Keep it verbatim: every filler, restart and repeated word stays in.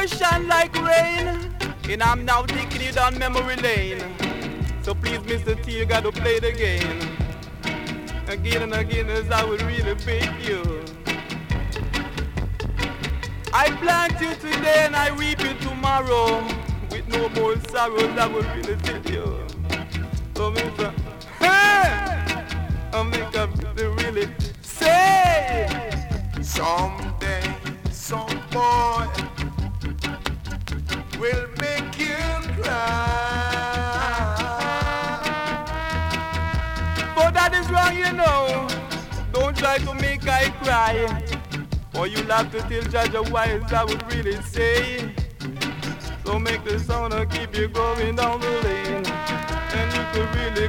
shine like rain, and I'm now taking you down memory lane. So please, Mister T, you gotta play it again. Again and again as I would really pick you. I plant you today and I reap you tomorrow. With no more sorrows I will really tell you. So Mister Hey! I'll make up to really say someday some boy will make you cry. But that is wrong, you know. Don't try to make I cry, or you'll have to tell Judge why I would really say. So make the sound and keep you going down the lane, and you could really